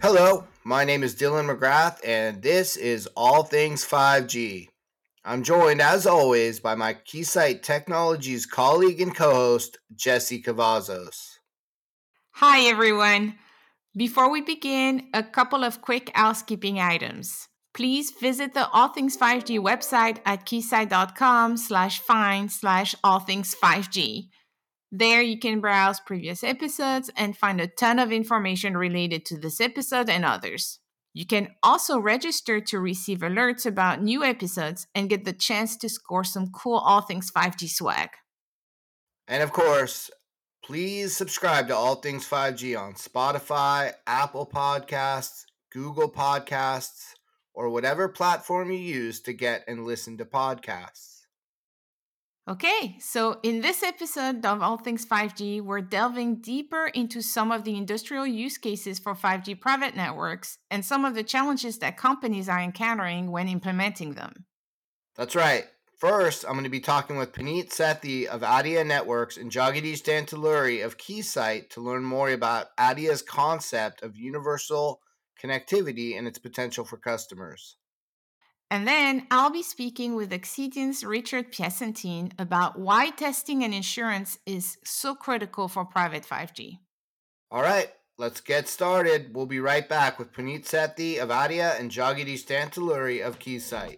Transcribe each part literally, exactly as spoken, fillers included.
Hello, my name is Dylan McGrath, and this is All Things five G. I'm joined, as always, by my Keysight Technologies colleague and co host, Jesse Cavazos. Hi, everyone. Before we begin, a couple of quick housekeeping items. Please visit the All Things five G website at keysight.com slash find slash All Things 5G. There you can browse previous episodes and find a ton of information related to this episode and others. You can also register to receive alerts about new episodes and get the chance to score some cool All Things five G swag. And of course, please subscribe to All Things five G on Spotify, Apple Podcasts, Google Podcasts, or whatever platform you use to get and listen to podcasts. Okay, so in this episode of All Things five G, we're delving deeper into some of the industrial use cases for five G private networks and some of the challenges that companies are encountering when implementing them. That's right. First, I'm going to be talking with Puneet Sethi of ADIA Networks and Jagadish Dantuluri of Keysight to learn more about ADIA's concept of universal connectivity and its potential for customers. And then I'll be speaking with Excidian's Richard Piacentine about why testing and insurance is so critical for private five G. All right, let's get started. We'll be right back with Puneet Sethi of ADIA and Jagadish Dantuluri of Keysight.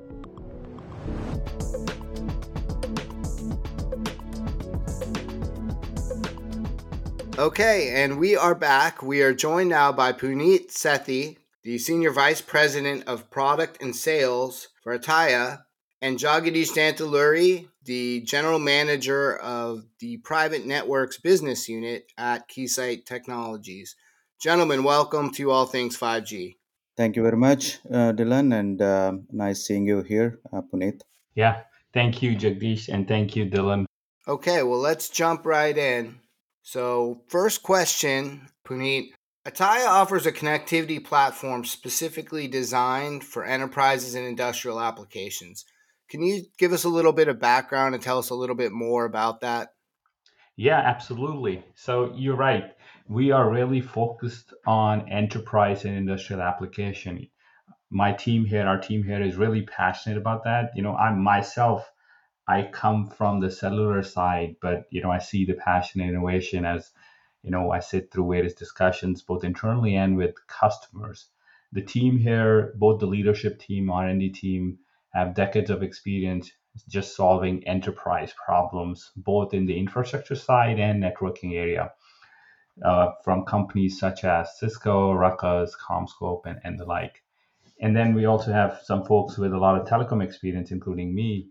Okay, and we are back. We are joined now by Puneet Sethi, the Senior Vice President of Product and Sales for Ataya, and Jagadish Dantuluri, the General Manager of the Private Networks Business Unit at Keysight Technologies. Gentlemen, welcome to All Things five G. Thank you very much, uh, Dylan, and uh, nice seeing you here, uh, Puneet. Yeah, thank you, Jagdish, and thank you, Dylan. Okay, well, let's jump right in. So, first question, Puneet. Ataya offers a connectivity platform specifically designed for enterprises and industrial applications. Can you give us a little bit of background and tell us a little bit more about that? Yeah, absolutely. So you're right. We are really focused on enterprise and industrial application. My team here, our team here is really passionate about that. You know, I myself, I come from the cellular side, but you know, I see the passion and innovation as, you know, I sit through various discussions both internally and with customers. The team here, both the leadership team, R and D team, have decades of experience just solving enterprise problems, both in the infrastructure side and networking area, uh, from companies such as Cisco, Ruckus, CommScope, and, and the like. And then we also have some folks with a lot of telecom experience, including me.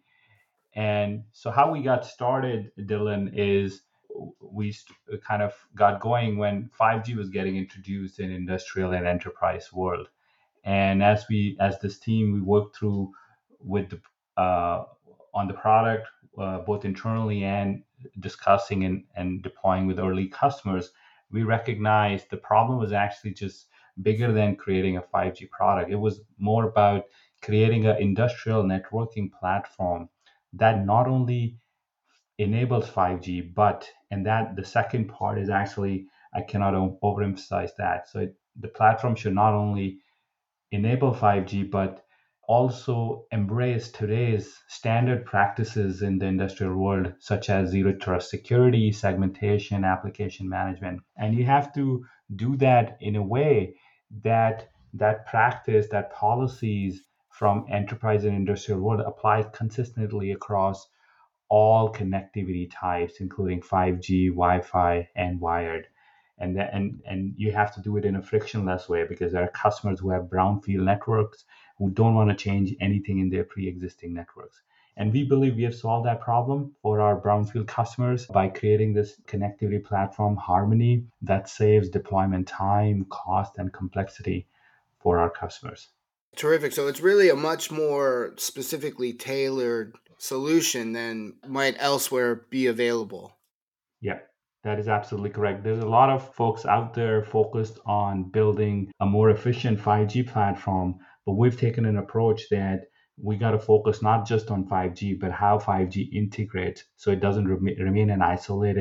And so, how we got started, Dylan, is we kind of got going when five G was getting introduced in industrial and enterprise world. And as we, as this team, we worked through with the uh, on the product, uh, both internally and discussing and, and deploying with early customers. We recognized the problem was actually just bigger than creating a five G product. It was more about creating an industrial networking platform that not only enables five G, but, and that the second part is actually, I cannot overemphasize that. So it, the platform should not only enable five G, but also embrace today's standard practices in the industrial world, such as zero trust security, segmentation, application management. And you have to do that in a way that that practice, that policies from enterprise and industrial world apply consistently across all connectivity types, including five G, Wi-Fi, and wired. And, that, and and you have to do it in a frictionless way because there are customers who have brownfield networks who don't want to change anything in their pre-existing networks. And we believe we have solved that problem for our brownfield customers by creating this connectivity platform, Harmony, that saves deployment time, cost, and complexity for our customers. Terrific. So it's really a much more specifically tailored solution than might elsewhere be available. Yeah, that is absolutely correct. There's a lot of folks out there focused on building a more efficient five G platform, but we've taken an approach that we got to focus not just on five G, but how five G integrates so it doesn't rem- remain an isolated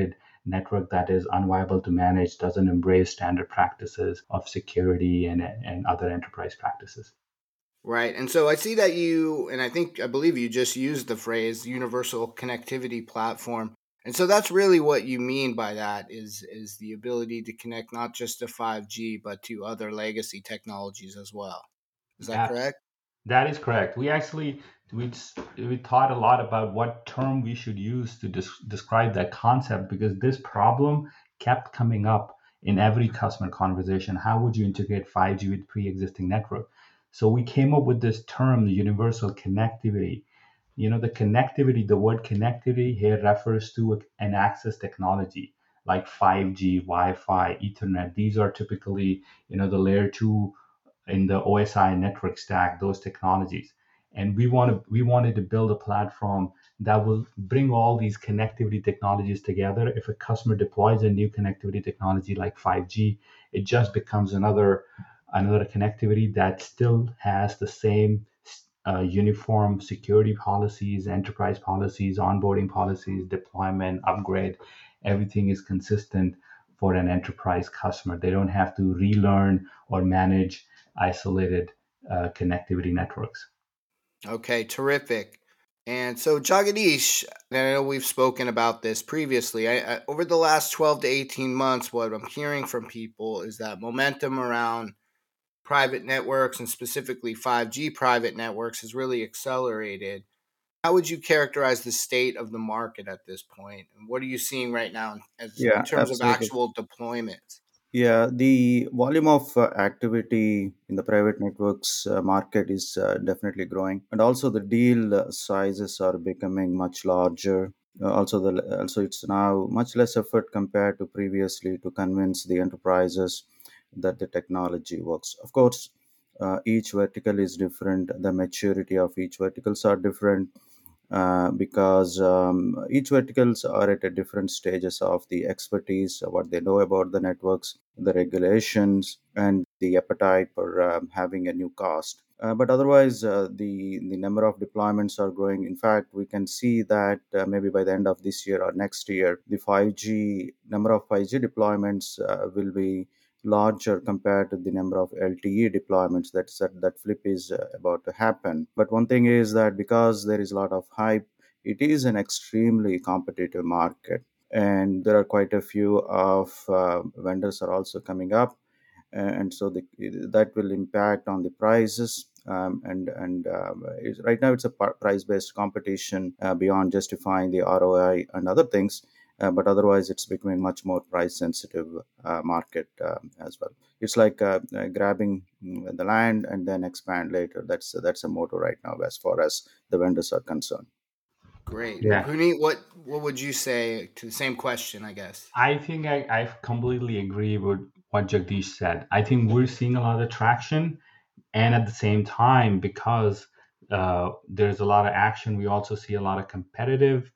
network that is unviable to manage, doesn't embrace standard practices of security and, and other enterprise practices. Right. And so I see that you, and I think, I believe you just used the phrase universal connectivity platform. And so that's really what you mean by that is is the ability to connect not just to five G, but to other legacy technologies as well. Is that Abs- correct? That is correct. We actually we we thought a lot about what term we should use to des- describe that concept because this problem kept coming up in every customer conversation. How would you integrate five G with pre-existing network? So we came up with this term, the universal connectivity. You know, the connectivity, the word connectivity here refers to an access technology like five G, Wi-Fi, Ethernet. These are typically, you know, the layer two in the O S I network stack, those technologies. And we want to we wanted to build a platform that will bring all these connectivity technologies together. If a customer deploys a new connectivity technology like five G, it just becomes another another connectivity that still has the same uh, uniform security policies, enterprise policies, onboarding policies, deployment, upgrade. Everything is consistent for an enterprise customer. They don't have to relearn or manage isolated uh, connectivity networks. Okay, terrific. And so, Jagadish, and I know we've spoken about this previously. I, I, over the last twelve to eighteen months, what I'm hearing from people is that momentum around private networks and specifically five G private networks has really accelerated. How would you characterize the state of the market at this point? And what are you seeing right now as in Yeah, terms of absolutely. actual deployments? Yeah, the volume of uh, activity in the private networks uh, market is uh, definitely growing, and also the deal uh, sizes are becoming much larger. Uh, also, the also it's now much less effort compared to previously to convince the enterprises that the technology works. Of course, uh, each vertical is different. The maturity of each verticals are different uh, because um, each verticals are at a different stages of the expertise, uh, what they know about the networks, the regulations, and the appetite for um, having a new cost. Uh, but otherwise, uh, the the number of deployments are growing. In fact, we can see that uh, maybe by the end of this year or next year, the five G number of five G deployments uh, will be larger compared to the number of L T E deployments. That's that, that flip is uh, about to happen. But one thing is that because there is a lot of hype, it is an extremely competitive market, and there are quite a few of uh, vendors are also coming up, and so the, that will impact on the prices. Um, and and um, it's, right now it's a price based competition uh, beyond justifying the R O I and other things, uh, but otherwise it's becoming much more price sensitive uh, market um, as well. It's like uh, uh, grabbing mm, the land and then expand later. That's that's a motto right now as far as the vendors are concerned. Great. And Yeah, Puneet, what what would you say to the same question, I guess? I think I, I completely agree with what Jagdish said. I think we're seeing a lot of traction, and at the same time, because uh, there's a lot of action, we also see a lot of competitive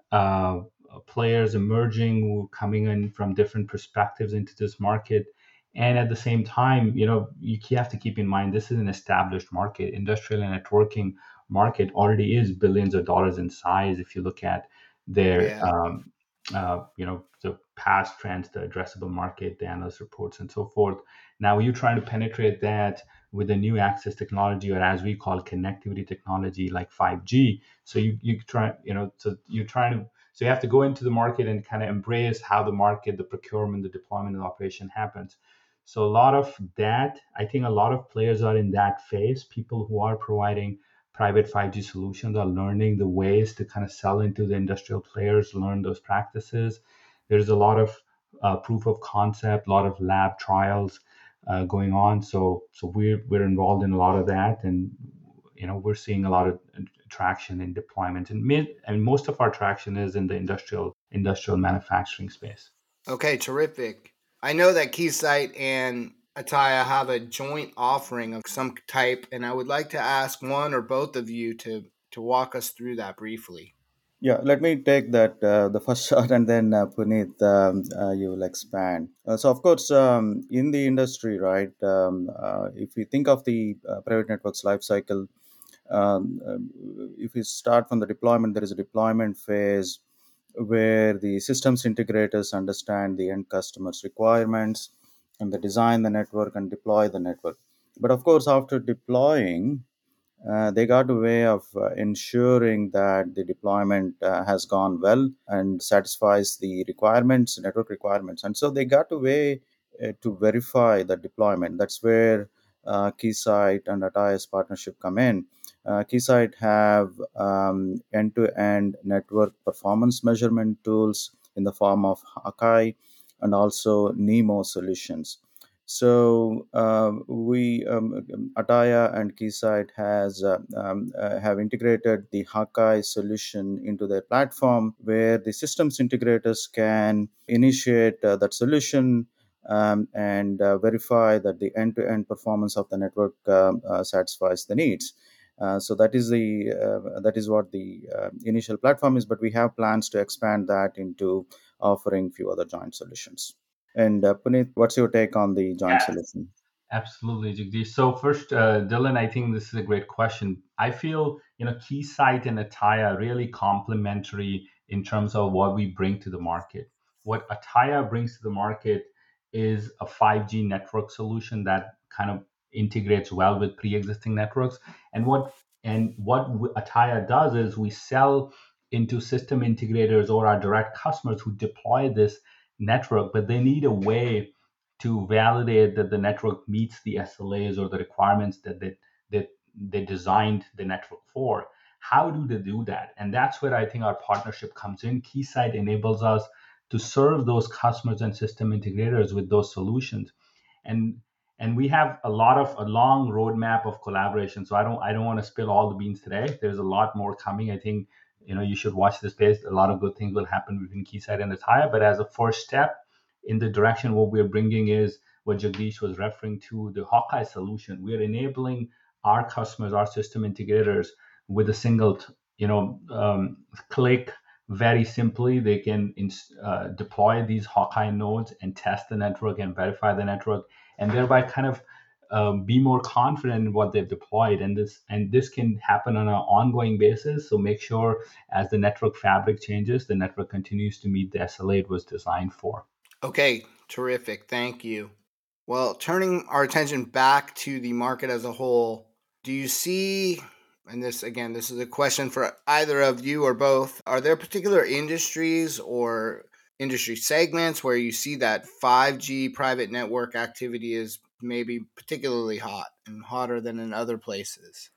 uh, players emerging who coming in from different perspectives into this market. And at the same time, you know, you have to keep in mind this is an established market. Industrial and networking market already is billions of dollars in size. If you look at their, Yeah. um, uh, you know, the past trends, the addressable market, the analyst reports, and so forth. Now you're trying to penetrate that with a new access technology, or as we call connectivity technology, like five G. So you you try, you know, so you're trying to so you have to go into the market and kind of embrace how the market, the procurement, the deployment, and the operation happens. So a lot of that, I think a lot of players are in that phase. People who are providing private five G solutions are learning the ways to kind of sell into the industrial players, learn those practices. There's a lot of uh, proof of concept, a lot of lab trials uh, going on. So so we're we're involved in a lot of that, and you know we're seeing a lot of traction in deployment, and mid, and most of our traction is in the industrial industrial manufacturing space. Okay, terrific. I know that Keysight and Ataya have a joint offering of some type, and I would like to ask one or both of you to to walk us through that briefly. Yeah, let me take that uh, the first shot, and then uh, Puneet, um, uh, you will expand. Uh, so, of course, um, in the industry, right? Um, uh, if we think of the uh, private networks life cycle, um, um, if we start from the deployment, there is a deployment phase where the systems integrators understand the end customers' requirements and they design the network and deploy the network. But of course, after deploying, uh, they got a way of uh, ensuring that the deployment uh, has gone well and satisfies the requirements, network requirements. And so they got a way uh, to verify the deployment. That's where uh, Keysight and Ataya's partnership come in. Uh, Keysight have um, end-to-end network performance measurement tools in the form of Hakai and also Nemo solutions. So uh, we um, Ataya and Keysight has uh, um, uh, have integrated the Hakai solution into their platform, where the systems integrators can initiate uh, that solution um, and uh, verify that the end-to-end performance of the network um, uh, satisfies the needs. Uh, so that is the uh, that is what the uh, initial platform is, but we have plans to expand that into offering few other joint solutions. And uh, Puneet, what's your take on the joint Yeah, solution? absolutely, Jagdish. So first, uh, Dylan, I think this is a great question. I feel, you know, Keysight and Ataya are really complementary in terms of what we bring to the market. What Ataya brings to the market is a five G network solution that kind of integrates well with pre-existing networks. And what and what w- Ataya does is we sell into system integrators or our direct customers who deploy this network, but they need a way to validate that the network meets the S L As or the requirements that they, that they designed the network for. How do they do that? And that's where I think our partnership comes in. Keysight enables us to serve those customers and system integrators with those solutions. And and we have a lot of a long roadmap of collaboration. So I don't I don't want to spill all the beans today. There's a lot more coming. I think you know you should watch this space. A lot of good things will happen between Keysight and Ataya. But as a first step, in the direction what we're bringing is what Jagdish was referring to, the Hawkeye solution. We're enabling our customers, our system integrators, with a single, you know, um, click. Very simply, they can uh, deploy these Hawkeye nodes and test the network and verify the network, and thereby kind of um, be more confident in what they've deployed. And this and this can happen on an ongoing basis. So make sure as the network fabric changes, the network continues to meet the S L A it was designed for. Okay, terrific. Thank you. Well, turning our attention back to the market as a whole, do you see, and this again, this is a question for either of you or both, are there particular industries or industry segments where you see that five G private network activity is maybe particularly hot and hotter than in other places?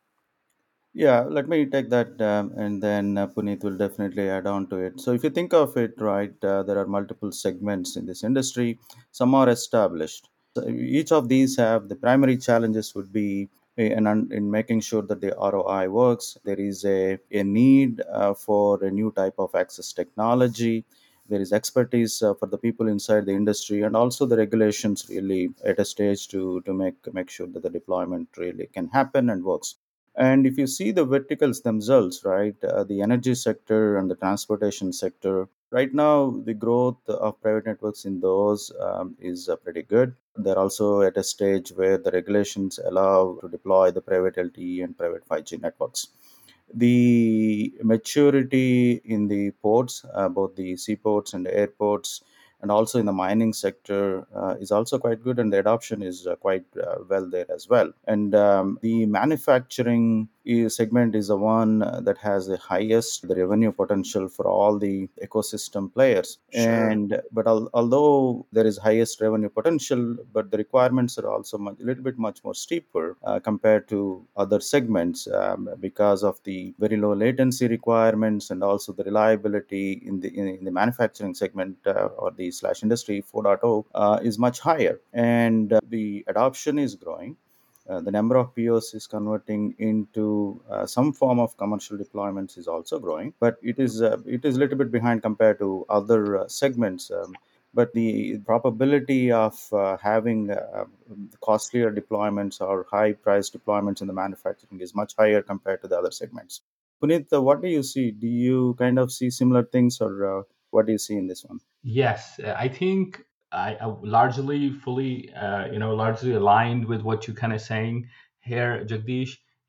Yeah, let me take that, um, and then uh, Puneet will definitely add on to it. So, if you think of it, right, uh, there are multiple segments in this industry. Some are established. So each of these have the primary challenges would be in, in making sure that the R O I works. There is a, a need uh, for a new type of access technology. There is expertise uh, for the people inside the industry, and also the regulations really at a stage to to make make sure that the deployment really can happen and works. And if you see the verticals themselves, right, uh, the energy sector and the transportation sector, right now the growth of private networks in those um, is uh, pretty good. They're also at a stage where the regulations allow to deploy the private L T E and private five G networks. The maturity in the ports, uh, both the seaports and the airports, and also in the mining sector uh, is also quite good, and the adoption is uh, quite uh, well there as well. And um, the manufacturing is- segment is the one uh, that has the highest the revenue potential for all the ecosystem players. Sure. And but al- although there is highest revenue potential, but the requirements are also much, a little bit much more steeper uh, compared to other segments um, because of the very low latency requirements and also the reliability in the in, in the manufacturing segment uh, or the slash industry 4.0 uh, is much higher, and uh, the adoption is growing. Uh, the number of P Os is converting into uh, some form of commercial deployments is also growing, but it is uh, it is a little bit behind compared to other uh, segments. Um, but the probability of uh, having uh, costlier deployments or high price deployments in the manufacturing is much higher compared to the other segments. Puneet, uh, what do you see? Do you kind of see similar things, or uh, what do you see in this one? Yes, uh, I think I, I largely, fully, uh, you know, largely aligned with what you're kind of saying here, Jagdish.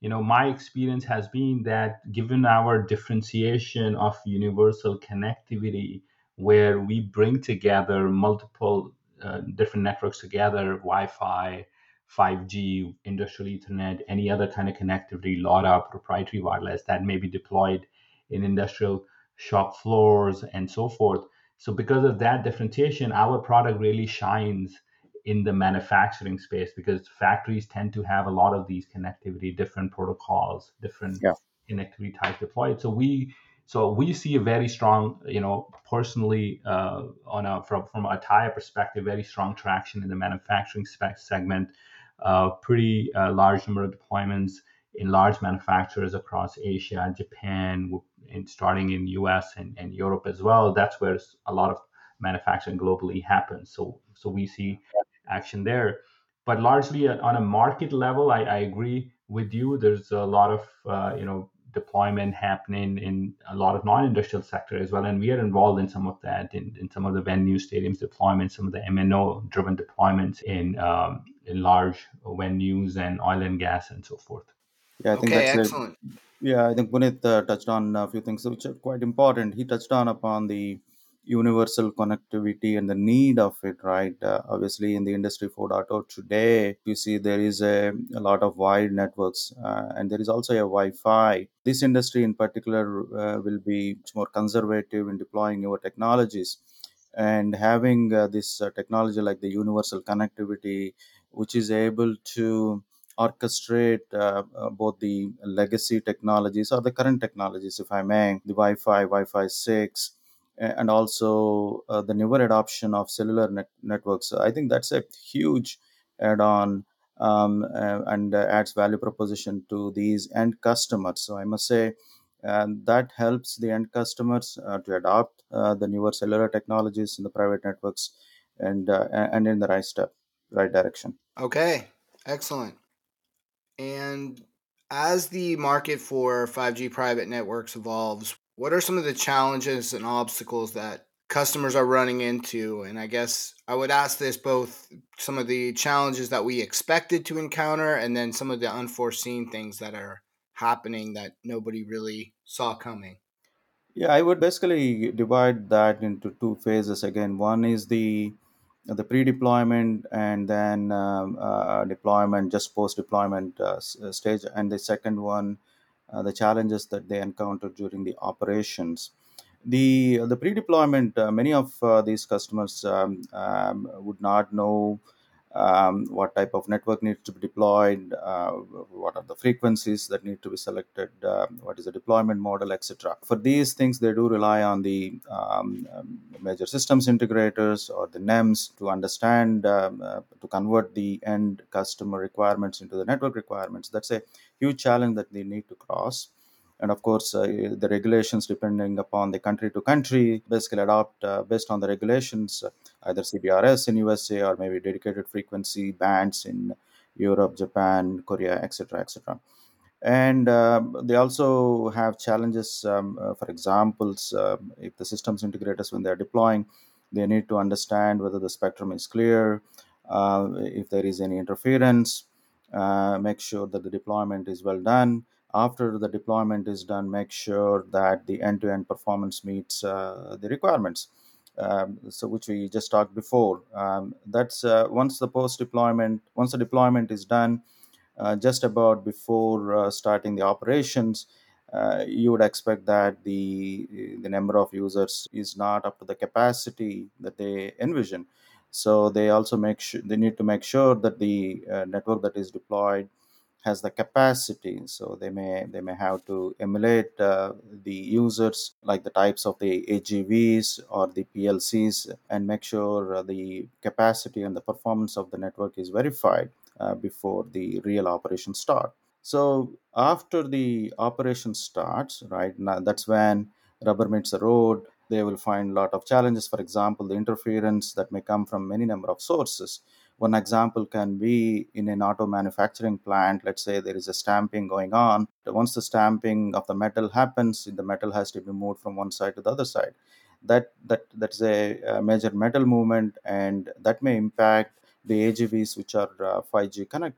you know, my experience has been that given our differentiation of universal connectivity, where we bring together multiple uh, different networks together, Wi-Fi, five G, industrial Ethernet, any other kind of connectivity, LoRa, proprietary wireless that may be deployed in industrial shop floors and so forth. So because of that differentiation, our product really shines in the manufacturing space because factories tend to have a lot of these connectivity, different protocols, different Yeah. connectivity types deployed. So we so we see a very strong, you know, personally uh, on a from from a tire perspective, very strong traction in the manufacturing spec segment. Uh, pretty uh, large number of deployments in large manufacturers across Asia, Japan, and starting in U S and, and Europe as well. That's where a lot of manufacturing globally happens. So so we see action there. But largely uh, on a market level, I, I agree with you. There's a lot of uh, you know deployment happening in a lot of non-industrial sector as well, and we are involved in some of that in, in some of the venue stadiums deployments, some of the M N O driven deployments in um, in large venues and oil and gas and so forth. Yeah, I think Okay, that's a excellent. Yeah, I think Puneet uh, touched on a few things which are quite important. He touched on upon the universal connectivity and the need of it, right? Uh, obviously, in the industry four point oh today, you see there is a, a lot of wide networks uh, and there is also a Wi-Fi. This industry in particular uh, will be much more conservative in deploying newer technologies and having uh, this uh, technology like the universal connectivity, which is able to orchestrate uh, uh, both the legacy technologies or the current technologies, if I may, the Wi-Fi, Wi-Fi six, a- and also uh, the newer adoption of cellular net- networks. So I think that's a huge add-on um, uh, and uh, adds value proposition to these end customers. So I must say, and that helps the end customers uh, to adopt uh, the newer cellular technologies in the private networks and uh, and in the right step, right direction. Okay, excellent. And as the market for five G private networks evolves, what are some of the challenges and obstacles that customers are running into? And I guess I would ask this both some of the challenges that we expected to encounter and then some of the unforeseen things that are happening that nobody really saw coming. Yeah, I would basically divide that into two phases again. One is the the pre-deployment and then um, uh, deployment, just post-deployment uh, s- uh, stage, and the second one, uh, the challenges that they encounter during the operations. The the pre-deployment, uh, many of uh, these customers um, um, would not know um, what type of network needs to be deployed, uh, what are the frequencies that need to be selected, uh, what is the deployment model, et cetera. For these things, they do rely on the um, um, major systems integrators or the N E Ms to understand, um, uh, to convert the end customer requirements into the network requirements. That's a huge challenge that they need to cross. And of course, uh, the regulations, depending upon the country to country, basically adopt uh, based on the regulations, uh, either C B R S in U S A or maybe dedicated frequency bands in Europe, Japan, Korea, et cetera, et cetera. And um, they also have challenges. Um, uh, for examples, um, if the systems integrators, when they're deploying, they need to understand whether the spectrum is clear, uh, if there is any interference, uh, make sure that the deployment is well done. After the deployment is done, make sure that the end-to-end performance meets uh, the requirements. Um, so, which we just talked before. Um, that's uh, once the post deployment, once the deployment is done, uh, just about before uh, starting the operations, uh, you would expect that the the number of users is not up to the capacity that they envision. So they also make sure they need to make sure that the uh, network that is deployed has the capacity. So they may they may have to emulate uh, the users, like the types of the A G Vs or the P L Cs, and make sure uh, the capacity and the performance of the network is verified uh, before the real operation start. So after the operation starts, right now, that's when rubber meets the road. They will find a lot of challenges. For example, the interference that may come from many number of sources. One example can be in an auto manufacturing plant. Let's say there is a stamping going on. Once the stamping of the metal happens, the metal has to be moved from one side to the other side. That that that's a, a major metal movement, and that may impact the A G Vs which are uh, five G connected.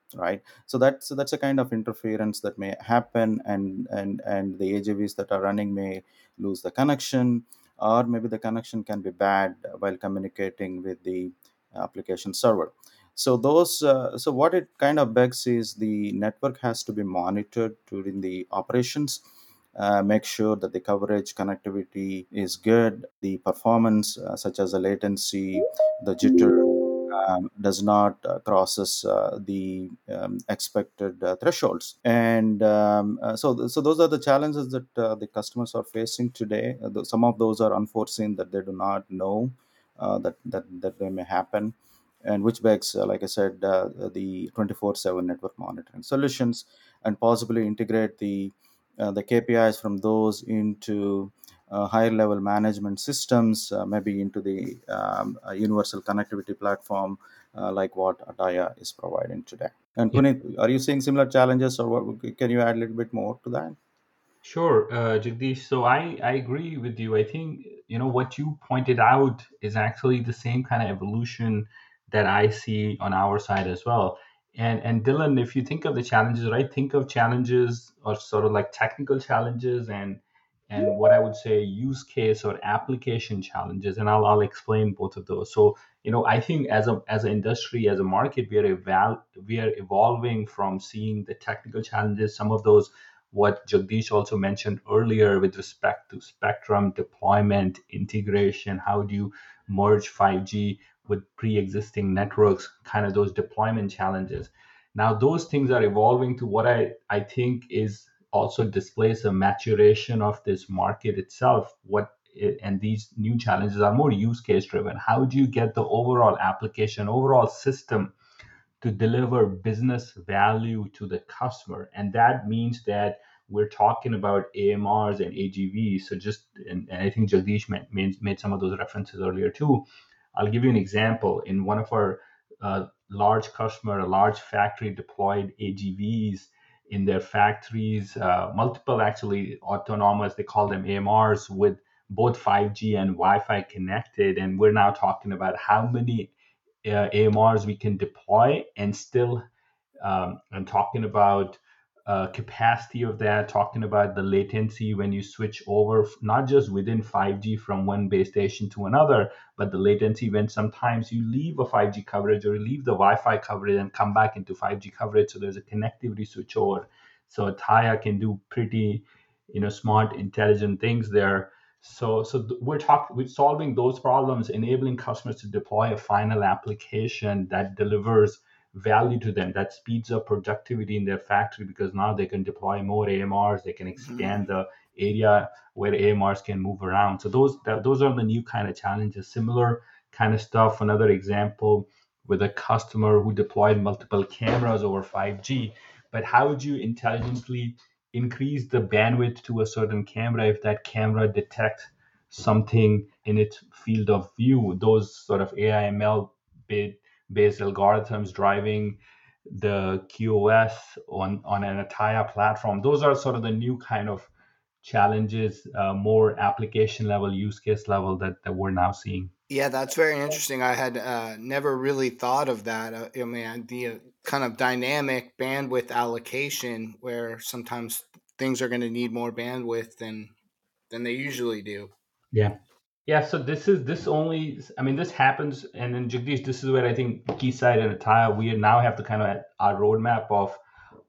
right? So that's so that's a kind of interference that may happen, and and and the A J Vs that are running may lose the connection, or maybe the connection can be bad while communicating with the application server. So those uh, so what it kind of begs is the network has to be monitored during the operations. Uh, make sure that the coverage connectivity is good, the performance uh, such as the latency, the jitter, um, does not uh, crosses uh, the um, expected uh, thresholds. And um, uh, so so those are the challenges that uh, the customers are facing today. Uh, th- some of those are unforeseen, that they do not know uh, that that that they may happen, and which begs, uh, like I said, uh, the twenty-four seven network monitoring solutions, and possibly integrate the uh, the K P Is from those into uh, higher level management systems, uh, maybe into the um, uh, universal connectivity platform, uh, like what Ataya is providing today. And Puneet, are you seeing similar challenges, or what, can you add a little bit more to that? Sure, uh, Jagdish. So I, I agree with you. I think, you know, what you pointed out is actually the same kind of evolution that I see on our side as well. And and Dylan, if you think of the challenges, right, think of challenges or sort of like technical challenges and and what I would say use case or application challenges. And I'll I'll explain both of those. So, you know, I think as a as an industry, as a market, we are eval we are evolving from seeing the technical challenges, some of those what Jagdish also mentioned earlier with respect to spectrum deployment, integration, how do you merge five G with pre-existing networks, kind of those deployment challenges. Now those things are evolving to what I, I think is also displays a maturation of this market itself. What and these new challenges are more use case driven. How do you get the overall application, overall system to deliver business value to the customer? And that means that we're talking about A M Rs and A G Vs. So just, and, and I think Jagdish made, made, made some of those references earlier too. I'll give you an example. In one of our uh, large customer, a large factory deployed A G Vs in their factories, uh, multiple actually autonomous, they call them A M Rs with both five G and Wi-Fi connected. And we're now talking about how many uh, A M Rs we can deploy and still um, I'm talking about uh, capacity of that, talking about the latency when you switch over, not just within five G from one base station to another, but the latency when sometimes you leave a five G coverage or you leave the Wi-Fi coverage and come back into five G coverage. So there's a connectivity switch over. So Taya can do pretty, you know, smart, intelligent things there. So, so th- we're talking, we're solving those problems, enabling customers to deploy a final application that delivers value to them, that speeds up productivity in their factory because now they can deploy more A M Rs, they can Mhm. expand the area where A M Rs can move around. So those that, those are the new kind of challenges. Similar kind of stuff. Another example with a customer who deployed multiple cameras over five G, but how would you intelligently increase the bandwidth to a certain camera if that camera detects something in its field of view? Those sort of A I M L bit based algorithms driving the Q o S on, on an Ataya platform. Those are sort of the new kind of challenges, uh, more application level, use case level that, that we're now seeing. Yeah, that's very interesting. I had uh, never really thought of that. Uh, I mean, the uh, kind of dynamic bandwidth allocation where sometimes things are going to need more bandwidth than than they usually do. Yeah. Yeah, so this is this only. I mean, this happens, and then Jagdish, this is where I think Keysight and Ataya, we now have to kind of our roadmap of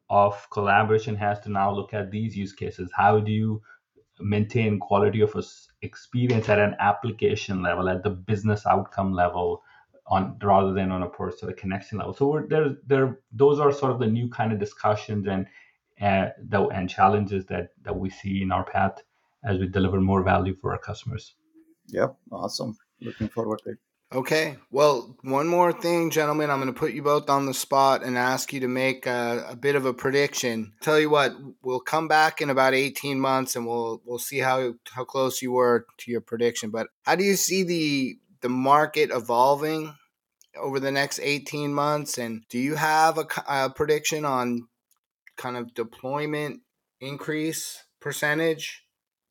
of collaboration has to now look at these use cases. How do you maintain quality of us experience at an application level, at the business outcome level, on rather than on a personal connection level? So we're, there, there, those are sort of the new kind of discussions and uh, the, and challenges that that we see in our path as we deliver more value for our customers. Yep, awesome. Looking forward to it. Okay. Well, one more thing, gentlemen. I'm going to put you both on the spot and ask you to make a, a bit of a prediction. Tell you what, we'll come back in about eighteen months and we'll we'll see how how close you were to your prediction. But how do you see the the market evolving over the next eighteen months? And do you have a, a prediction on kind of deployment increase percentage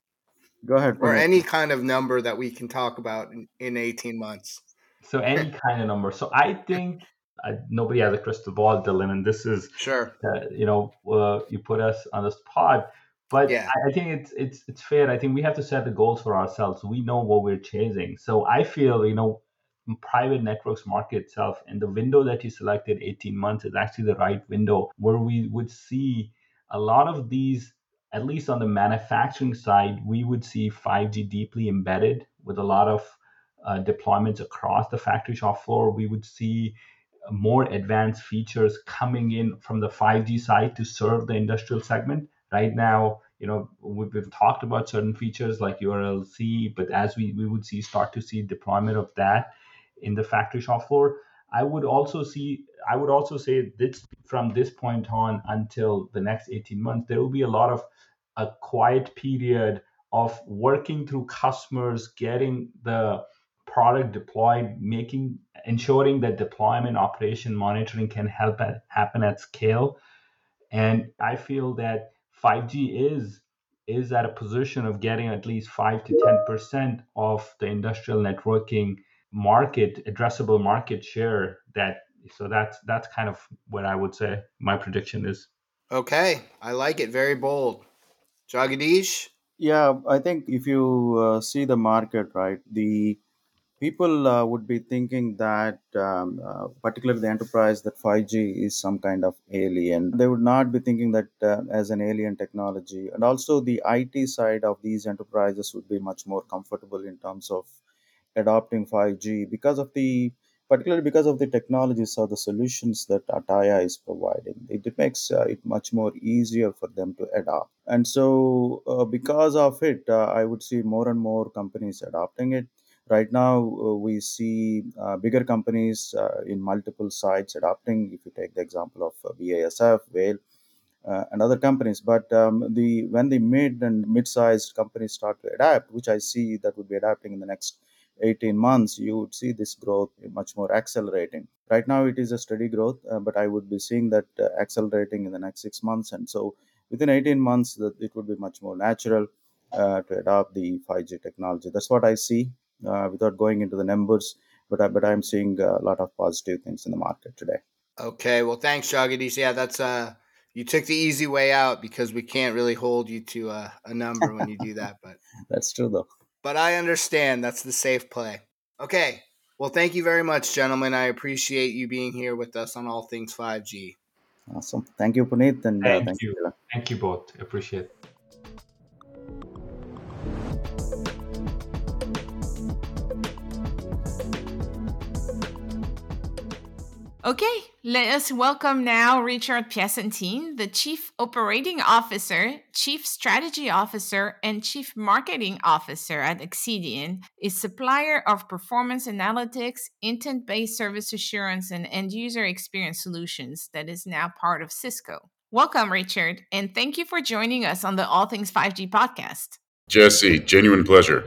Go ahead, or Puneet. any kind of number that we can talk about in, in eighteen months? So any kind of number. So I think I, nobody has a crystal ball, Dylan, and this is Sure. uh, you know uh, you put us on the spot. But Yeah. I, I think it's it's it's fair. I think we have to set the goals for ourselves. We know what we're chasing. So I feel you know private networks market itself and the window that you selected, eighteen months, is actually the right window where we would see a lot of these, at least on the manufacturing side, we would see five G deeply embedded with a lot of uh, deployments across the factory shop floor. We would see more advanced features coming in from the five G side to serve the industrial segment. Right now, you know, we've, we've talked about certain features like U R L C, but as we, we would see start to see deployment of that in the factory shop floor, I would also see, I would also say this from this point on until the next eighteen months, there will be a lot of a quiet period of working through customers, getting the product deployed, making ensuring that deployment, operation, monitoring can help at, happen at scale. And I feel that five G is is at a position of getting at least five to ten percent of the industrial networking market, addressable market share. That so that's that's kind of what I would say my prediction is. Okay. I like it. Very bold. Jagadish? Yeah, I think if you uh, see the market, right, the people uh, would be thinking that, um, uh, particularly the enterprise, that five G is some kind of alien. They would not be thinking that uh, as an alien technology. And also, the I T side of these enterprises would be much more comfortable in terms of adopting five G because of the particularly because of the technologies or the solutions that Ataya is providing. It, it makes uh, it much more easier for them to adopt. And so, uh, because of it, uh, I would see more and more companies adopting it. Right now, uh, we see uh, bigger companies uh, in multiple sites adopting. If you take the example of uh, B A S F, Whale, uh, and other companies, but um, the when the mid and mid-sized companies start to adapt, which I see that would be adapting in the next eighteen months, you would see this growth much more accelerating. Right now, it is a steady growth, uh, but I would be seeing that uh, accelerating in the next six months, and so within eighteen months, that it would be much more natural uh, to adopt the five G technology. That's what I see, uh, without going into the numbers, but I, but I'm seeing a lot of positive things in the market today. Okay. Well, thanks, Jagadish. Yeah, that's uh you took the easy way out because we can't really hold you to a, a number when you do that, but That's true, though. but I understand that's the safe play. Okay. Well, thank you very much, gentlemen. I appreciate you being here with us on all things five G. Awesome. Thank you, Puneet, and uh, Thank thank you. you. Thank you both. Appreciate it. Okay, let us welcome now Richard Piacentine, the Chief Operating Officer, Chief Strategy Officer, and Chief Marketing Officer at Exedian, a supplier of performance analytics, intent-based service assurance, and end-user experience solutions that is now part of Cisco. Welcome, Richard, and thank you for joining us on the All Things five G podcast. Jesse, genuine pleasure.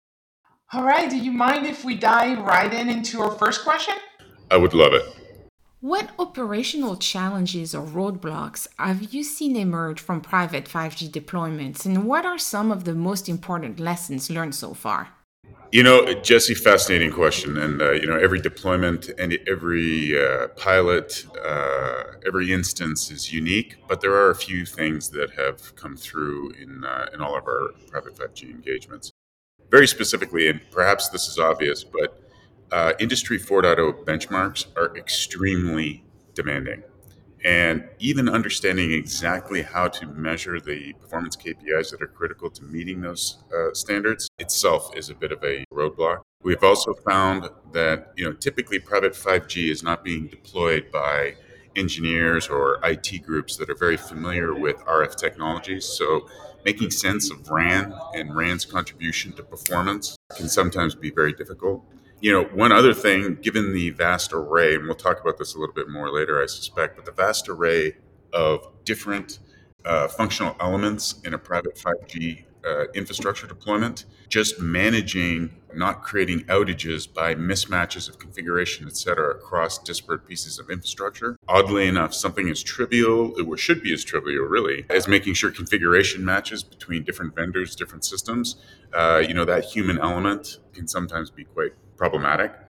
All right, do you mind if we dive right in into our first question? I would love it. What operational challenges or roadblocks have you seen emerge from private five G deployments, and what are some of the most important lessons learned so far? You know, Jesse, fascinating question. And, uh, you know, every deployment and every uh, pilot, uh, every instance is unique, but there are a few things that have come through in, uh, in all of our private five G engagements. Very specifically, and perhaps this is obvious, but uh, Industry four point oh benchmarks are extremely demanding. And even understanding exactly how to measure the performance K P Is that are critical to meeting those uh, standards itself is a bit of a roadblock. We've also found that, you know, typically private five G is not being deployed by engineers or I T groups that are very familiar with R F technologies. So making sense of R A N and R A N's contribution to performance can sometimes be very difficult. You know, one other thing, given the vast array, and we'll talk about this a little bit more later, I suspect, but the vast array of different uh, functional elements in a private five G uh, infrastructure deployment, just managing, not creating outages by mismatches of configuration, et cetera, across disparate pieces of infrastructure. Oddly enough, something as trivial, or should be as trivial really, as making sure configuration matches between different vendors, different systems, uh, you know, that human element can sometimes be quite problematic.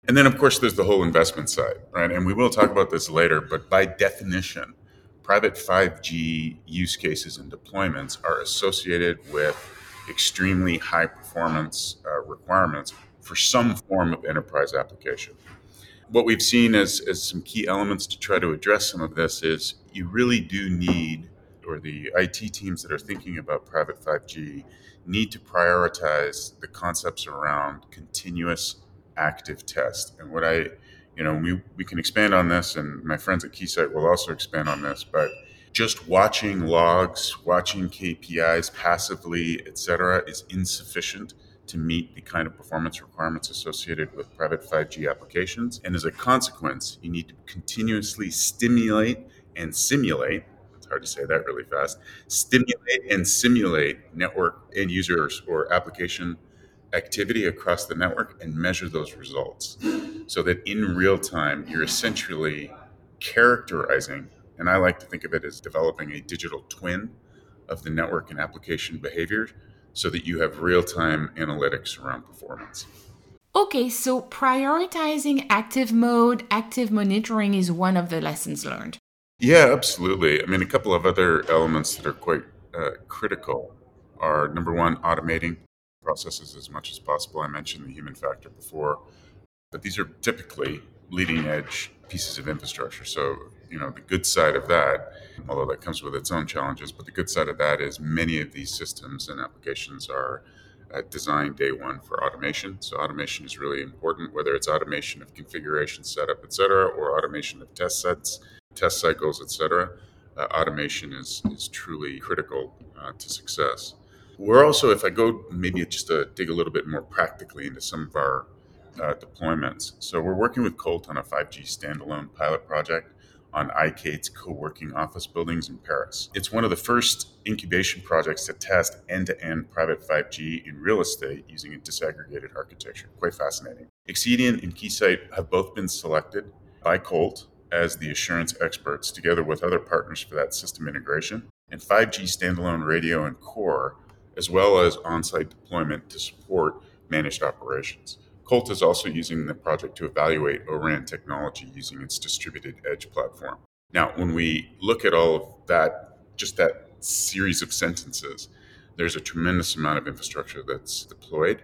And then, of course, there's the whole investment side, right? And we will talk about this later, but by definition, private five G use cases and deployments are associated with extremely high performance uh, requirements for some form of enterprise application. What we've seen as, as some key elements to try to address some of this is you really do need, or the I T teams that are thinking about private five G need to prioritize the concepts around continuous active test. And what I, you know, we, we can expand on this, and my friends at Keysight will also expand on this, but just watching logs, watching K P Is passively, et cetera, is insufficient to meet the kind of performance requirements associated with private five G applications. And as a consequence, you need to continuously stimulate and simulate, it's hard to say that really fast, stimulate and simulate network end users or application activity across the network and measure those results so that in real time, you're essentially characterizing, and I like to think of it as developing a digital twin of the network and application behavior so that you have real-time analytics around performance. Okay, so prioritizing active mode, active monitoring is one of the lessons learned. Yeah, absolutely. I mean, a couple of other elements that are quite uh, critical are, number one, automating processes as much as possible. I mentioned the human factor before, but these are typically leading edge pieces of infrastructure. So, you know, the good side of that, although that comes with its own challenges, but the good side of that is many of these systems and applications are uh, designed day one for automation. So automation is really important, whether it's automation of configuration setup, et cetera, or automation of test sets, test cycles, et cetera. Uh, automation is, is truly critical uh, to success. We're also, if I go maybe just to dig a little bit more practically into some of our uh, deployments. So we're working with Colt on a five G standalone pilot project on iCate's co-working office buildings in Paris. It's one of the first incubation projects to test end-to-end private five G in real estate using a disaggregated architecture. Quite fascinating. Exedian and Keysight have both been selected by Colt as the assurance experts together with other partners for that system integration and five G standalone radio and core, as well as on-site deployment to support managed operations. Colt is also using the project to evaluate O RAN technology using its distributed edge platform. Now, when we look at all of that, just that series of sentences, there's a tremendous amount of infrastructure that's deployed.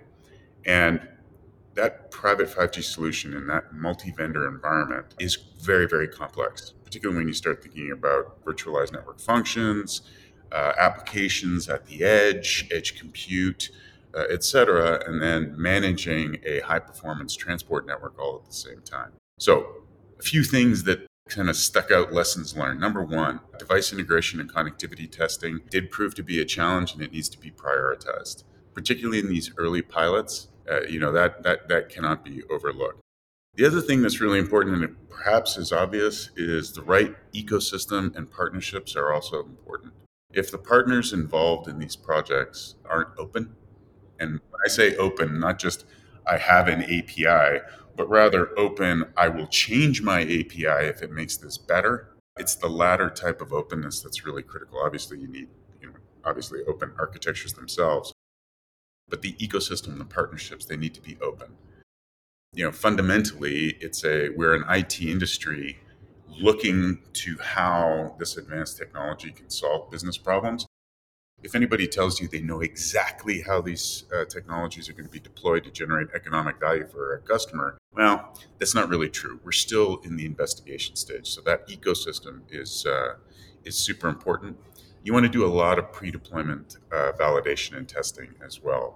And that private five G solution in that multi-vendor environment is very, very complex, particularly when you start thinking about virtualized network functions, uh, applications at the edge, edge compute, uh, et cetera, and then managing a high-performance transport network all at the same time. So a few things that kind of stuck out lessons learned. Number one, device integration and connectivity testing did prove to be a challenge and it needs to be prioritized, particularly in these early pilots. Uh, you know, that, that, that cannot be overlooked. The other thing that's really important, and it perhaps is obvious, is the right ecosystem and partnerships are also important. If the partners involved in these projects aren't open, and when I say open, not just I have an A P I, but rather open, I will change my A P I if it makes this better. It's the latter type of openness that's really critical. Obviously, you need, you know, obviously open architectures themselves, but the ecosystem, the partnerships, they need to be open. You know, fundamentally, it's a we're an I T industry looking to how this advanced technology can solve business problems. If anybody tells you they know exactly how these uh, technologies are going to be deployed to generate economic value for a customer, well, that's not really true. We're still in the investigation stage. So that ecosystem is uh, is super important. You want to do a lot of pre-deployment uh, validation and testing as well.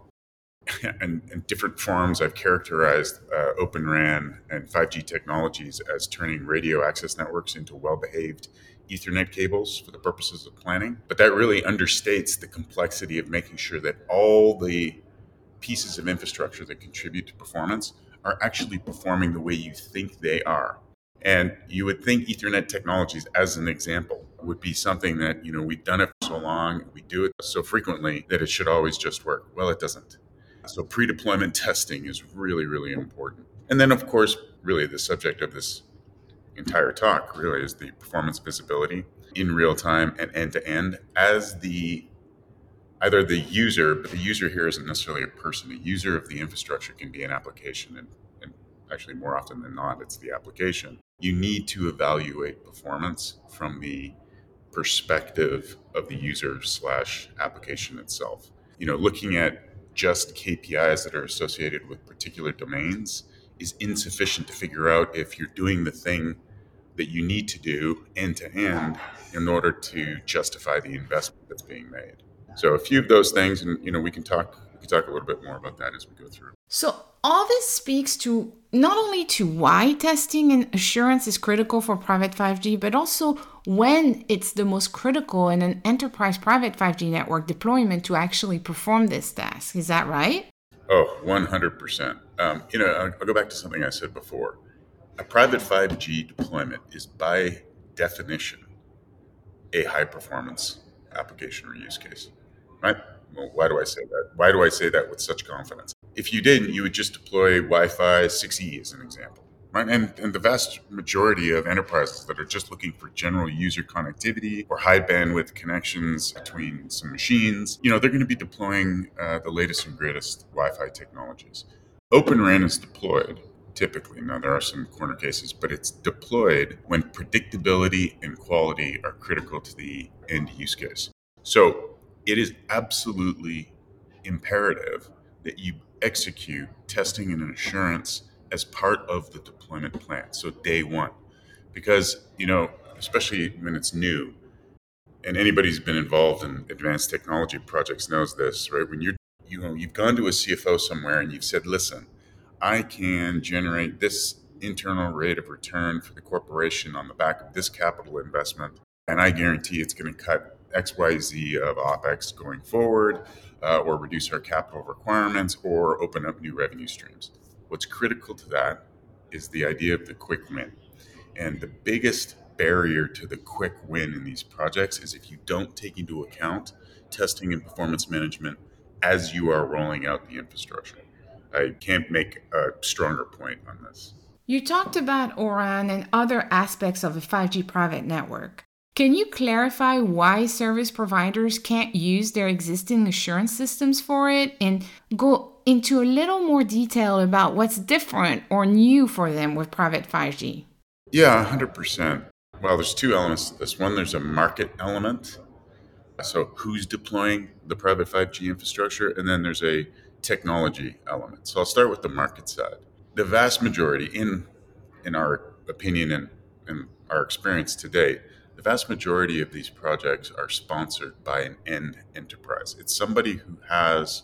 and, and different forms, I've characterized uh, Open RAN and five G technologies as turning radio access networks into well-behaved Ethernet cables for the purposes of planning. But that really understates the complexity of making sure that all the pieces of infrastructure that contribute to performance are actually performing the way you think they are. And you would think Ethernet technologies, as an example, would be something that, you know, we've done it for so long, we do it so frequently that it should always just work. Well, it doesn't. So pre-deployment testing is really, really important. And then, of course, really the subject of this entire talk really is the performance visibility in real time and end-to-end as the either the user, but the user here isn't necessarily a person. A user of the infrastructure can be an application, and, and actually more often than not, it's the application. You need to evaluate performance from the perspective of the user slash application itself. You know, looking at just K P Is that are associated with particular domains is insufficient to figure out if you're doing the thing that you need to do end to end in order to justify the investment that's being made. So a few of those things, and you know, we can talk we can talk a little bit more about that as we go through. So all this speaks to not only to why testing and assurance is critical for private five G, but also when it's the most critical in an enterprise private five G network deployment to actually perform this task. Is that right? Oh, one hundred percent. Um, you know, I'll, I'll go back to something I said before. A private five G deployment is by definition a high performance application or use case, right? Well, why do I say that? Why do I say that with such confidence? If you didn't, you would just deploy Wi-Fi six E as an example, right? And, and the vast majority of enterprises that are just looking for general user connectivity or high bandwidth connections between some machines, you know, they're going to be deploying uh, the latest and greatest Wi-Fi technologies. Open R A N is deployed typically. Now, there are some corner cases, but it's deployed when predictability and quality are critical to the end use case. So it is absolutely imperative that you execute testing and assurance as part of the deployment plan. So day one, because, you know, especially when it's new, and anybody who's been involved in advanced technology projects knows this, right? When you're, you know, you've gone to a C F O somewhere and you've said, listen, I can generate this internal rate of return for the corporation on the back of this capital investment, and I guarantee it's going to cut X Y Z of OpEx going forward, uh, or reduce our capital requirements, or open up new revenue streams. What's critical to that is the idea of the quick win. And the biggest barrier to the quick win in these projects is if you don't take into account testing and performance management as you are rolling out the infrastructure. I can't make a stronger point on this. You talked about O R A N and other aspects of a five G private network. Can you clarify why service providers can't use their existing assurance systems for it and go into a little more detail about what's different or new for them with private five G? Yeah, one hundred percent. Well, there's two elements to this. One, there's a market element. So who's deploying the private five G infrastructure? And then there's a technology element. So I'll start with the market side. The vast majority, in in our opinion and, and our experience to date, the vast majority of these projects are sponsored by an end enterprise. It's somebody who has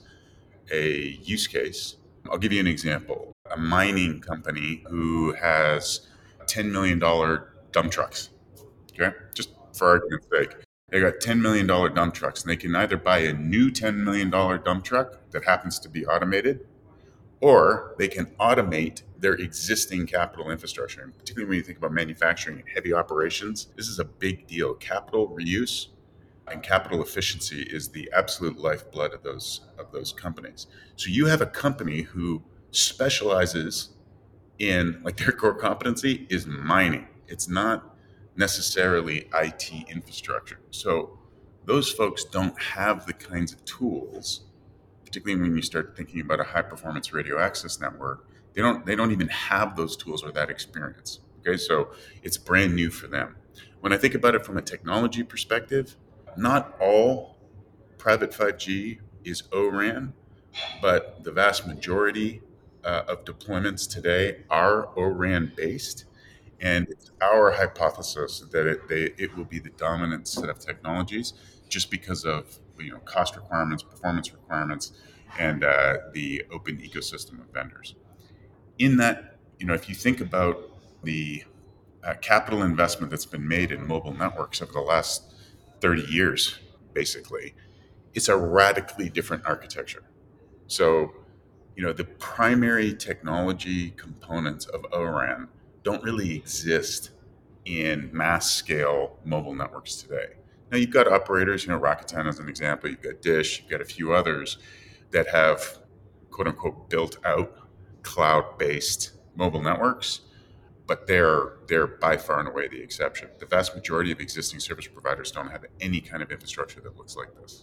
a use case. I'll give you an example. A mining company who has ten million dollars dump trucks, okay? Just for argument's sake. They got ten million dollars dump trucks, and they can either buy a new ten million dollars dump truck that happens to be automated, or they can automate their existing capital infrastructure. And particularly when you think about manufacturing and heavy operations, this is a big deal. Capital reuse and capital efficiency is the absolute lifeblood of those of those companies. So you have a company who specializes in, like, their core competency is mining. It's not necessarily I T infrastructure. So those folks don't have the kinds of tools, particularly when you start thinking about a high performance radio access network. They don't they don't even have those tools or that experience. Okay, so it's brand new for them. When I think about it from a technology perspective, not all private five G is O R A N, but the vast majority uh, of deployments today are O R A N based. And it's our hypothesis that it, they, it will be the dominant set of technologies just because of, you know, cost requirements, performance requirements, and uh, the open ecosystem of vendors. In that, you know, if you think about the uh, capital investment that's been made in mobile networks over the last thirty years, basically, it's a radically different architecture. So, you know, the primary technology components of O R A N don't really exist in mass scale mobile networks today. Now you've got operators, you know, Rakuten as an example, you've got Dish, you've got a few others that have, quote unquote, built out cloud-based mobile networks, but they're they're by far and away the exception. The vast majority of existing service providers don't have any kind of infrastructure that looks like this.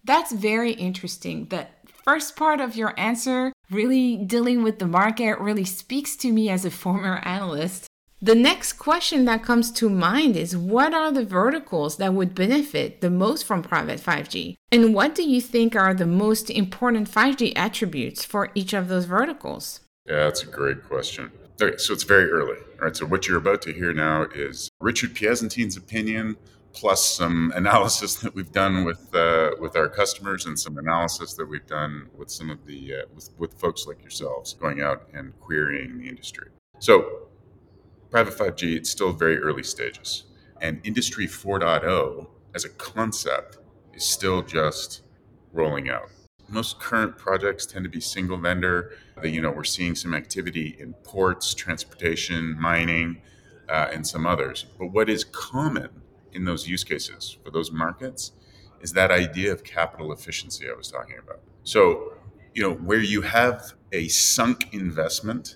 That's very interesting. The first part of your answer, really dealing with the market, really speaks to me as a former analyst. The next question that comes to mind is, what are the verticals that would benefit the most from private five G? And what do you think are the most important five G attributes for each of those verticals? Yeah, that's a great question. Okay, so it's very early. All right, so what you're about to hear now is Richard Piezentine's opinion, plus some analysis that we've done with uh, with our customers, and some analysis that we've done with some of the uh, with, with folks like yourselves going out and querying the industry. So private five G, it's still very early stages, and Industry four point oh as a concept is still just rolling out. Most current projects tend to be single vendor. You know, we're seeing some activity in ports, transportation, mining, uh, and some others. But what is common in those use cases for those markets is that idea of capital efficiency I was talking about. So, you know, where you have a sunk investment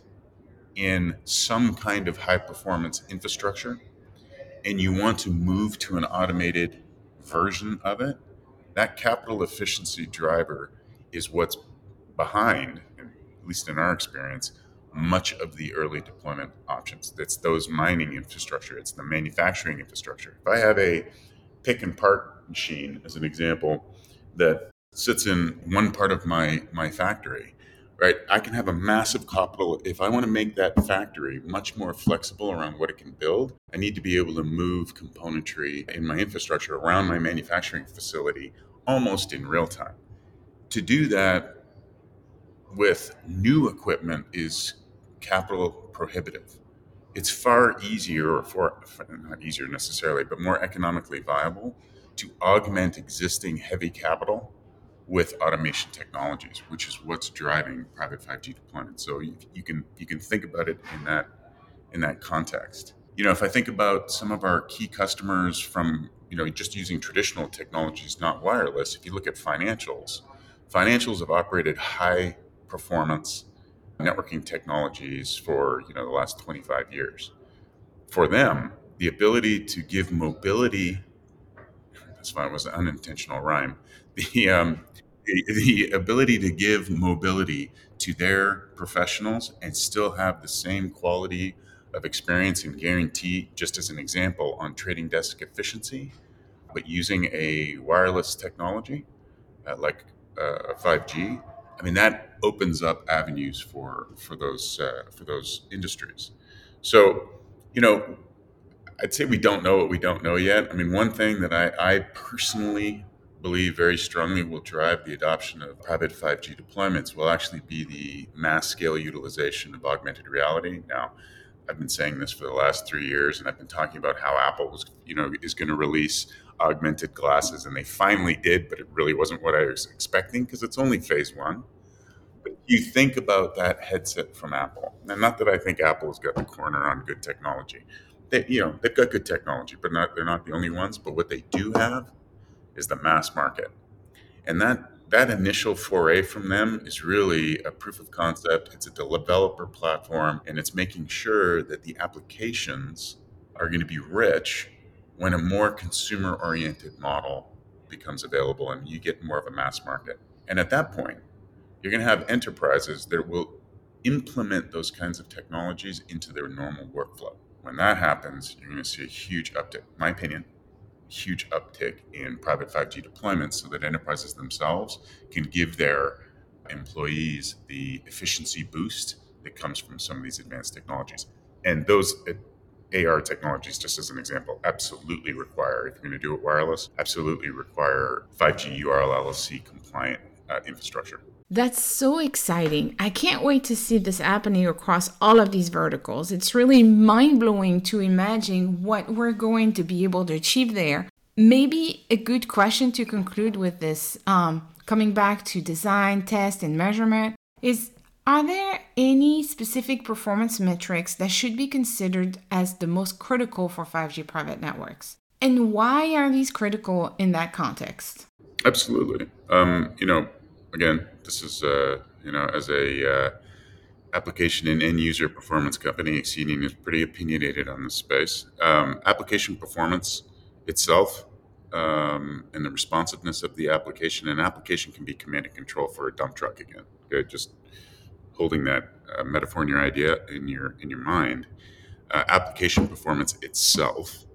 in some kind of high performance infrastructure and you want to move to an automated version of it, that capital efficiency driver is what's behind, at least in our experience, much of the early deployment options. It's those mining infrastructure, it's the manufacturing infrastructure. If I have a pick and part machine, as an example, that sits in one part of my, my factory, right? I can have a massive capital. If I want to make that factory much more flexible around what it can build, I need to be able to move componentry in my infrastructure around my manufacturing facility almost in real time. To do that with new equipment is capital prohibitive. It's far easier, or for, not easier necessarily, but more economically viable to augment existing heavy capital with automation technologies, which is what's driving private five G deployment. So you, you can you can think about it in that in that context. You know, if I think about some of our key customers from, you know, just using traditional technologies, not wireless, if you look at financials, financials have operated high performance networking technologies for, you know, the last twenty-five years. For them, the ability to give mobility, that's fine, it was an unintentional rhyme, the, um, the, the ability to give mobility to their professionals and still have the same quality of experience and guarantee, just as an example, on trading desk efficiency, but using a wireless technology uh, like uh, five G, I mean, that opens up avenues for for those uh, for those industries. So, you know, I'd say we don't know what we don't know yet. I mean, one thing that I, I personally believe very strongly will drive the adoption of private five G deployments will actually be the mass scale utilization of augmented reality. Now, I've been saying this for the last three years, and I've been talking about how Apple was, you know, is going to release augmented glasses, and they finally did, but it really wasn't what I was expecting because it's only phase one. But you think about that headset from Apple, and not that I think Apple's got the corner on good technology. They, you know, they've got good technology, but not they're not the only ones. But what they do have is the mass market, and that that initial foray from them is really a proof of concept. It's a developer platform, and it's making sure that the applications are going to be rich when a more consumer-oriented model becomes available and you get more of a mass market. And at that point, you're going to have enterprises that will implement those kinds of technologies into their normal workflow. When that happens, you're going to see a huge uptick, in my opinion, huge uptick in private five G deployments so that enterprises themselves can give their employees the efficiency boost that comes from some of these advanced technologies. And those A R technologies, just as an example, absolutely require, if you're going to do it wireless, absolutely require five G U R L L C compliant uh, infrastructure. That's so exciting. I can't wait to see this happening across all of these verticals. It's really mind-blowing to imagine what we're going to be able to achieve there. Maybe a good question to conclude with this, um, coming back to design, test, and measurement, is are there any specific performance metrics that should be considered as the most critical for five G private networks? And why are these critical in that context? Absolutely. Um, you know, again, this is, uh, you know, as a uh, application and end user performance company, Xenium is pretty opinionated on this space. Um, application performance itself um, and the responsiveness of the application. An application can be command and control for a dump truck again. Okay, just holding that uh, metaphor in your idea in your in your mind. Uh, application performance itself,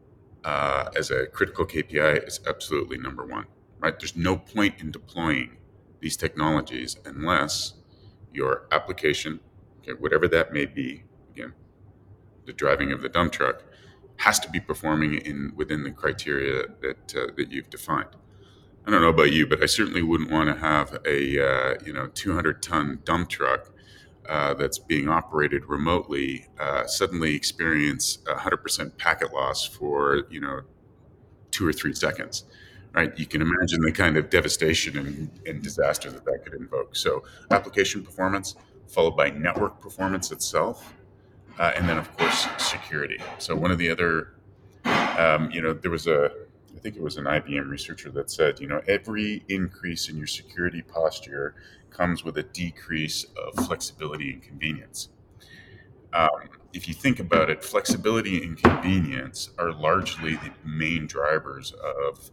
uh, as a critical K P I, is absolutely number one. Right? There's no point in deploying these technologies unless your application, okay, whatever that may be, again, the driving of the dump truck, has to be performing in within the criteria that uh, that you've defined. I don't know about you, but I certainly wouldn't want to have a uh, you know two hundred ton dump truck uh, that's being operated remotely uh, suddenly experience one hundred percent packet loss for you know two or three seconds. Right? You can imagine the kind of devastation and, and disaster that that could invoke. So application performance followed by network performance itself. Uh, and then, of course, security. So one of the other, um, you know, there was a, I think it was an I B M researcher that said, you know, every increase in your security posture comes with a decrease of flexibility and convenience. Um, if you think about it, flexibility and convenience are largely the main drivers of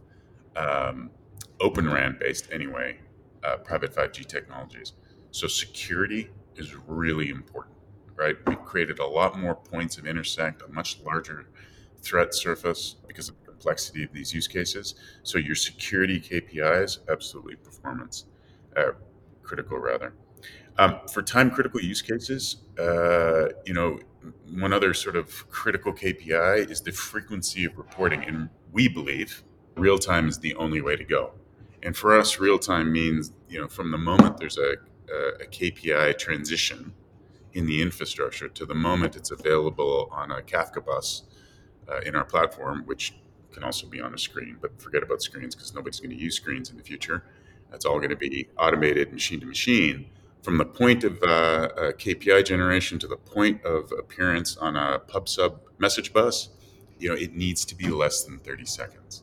um, Open R A N based, anyway, uh, private five G technologies. So security is really important. Right, we've created a lot more points of intersect, a much larger threat surface because of the complexity of these use cases. So your security K P Is, absolutely performance uh, critical, rather. Um, for time critical use cases, uh, you know, one other sort of critical K P I is the frequency of reporting, and we believe real time is the only way to go. And for us, real time means you know from the moment there's a, a, a K P I transition in the infrastructure to the moment it's available on a Kafka bus uh, in our platform, which can also be on a screen, but forget about screens because nobody's going to use screens in the future. That's all going to be automated machine to machine. From the point of uh, uh, K P I generation to the point of appearance on a pub sub message bus, you know, it needs to be less than thirty seconds,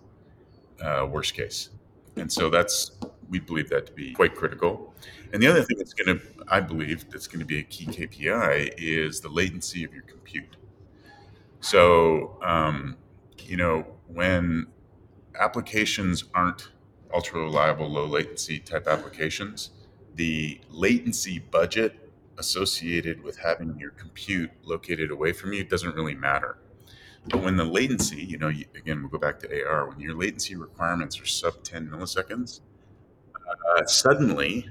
uh, worst case. And so that's, we believe that to be quite critical. And the other thing that's going to, I believe, that's going to be a key K P I is the latency of your compute. So, um, you know, when applications aren't ultra reliable, low latency type applications, the latency budget associated with having your compute located away from you doesn't really matter. But when the latency, you know, you, again, we'll go back to A R, when your latency requirements are sub ten milliseconds, uh, suddenly,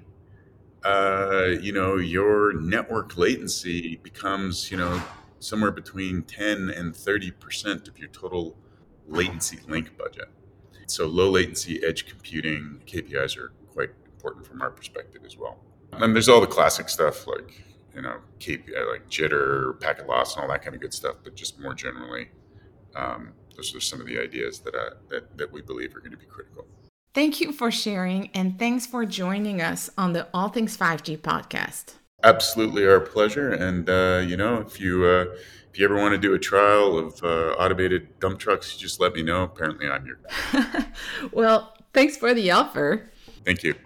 uh, you know, your network latency becomes, you know, somewhere between ten and thirty percent of your total latency link budget. So low latency edge computing K P Is are quite important from our perspective as well. And there's all the classic stuff like, you know, K P I, like jitter, packet loss, and all that kind of good stuff. But just more generally, um, those are some of the ideas that, uh, that that we believe are going to be critical. Thank you for sharing, and thanks for joining us on the All Things five G podcast. Absolutely our pleasure. And, uh, you know, if you uh, if you ever want to do a trial of uh, automated dump trucks, just let me know. Apparently I'm your guy. Well, thanks for the offer. Thank you.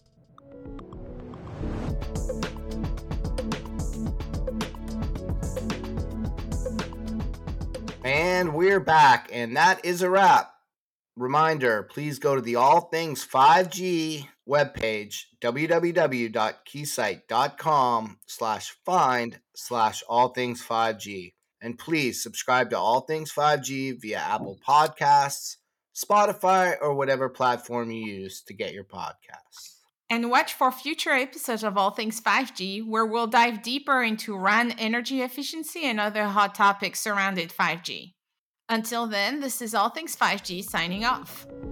And we're back, and that is a wrap. Reminder, please go to the All Things five G webpage, www.keysight.com slash find slash all things 5G. And please subscribe to All Things five G via Apple Podcasts, Spotify, or whatever platform you use to get your podcasts. And watch for future episodes of All Things five G, where we'll dive deeper into R A N energy efficiency and other hot topics surrounding five G. Until then, this is All Things five G signing off.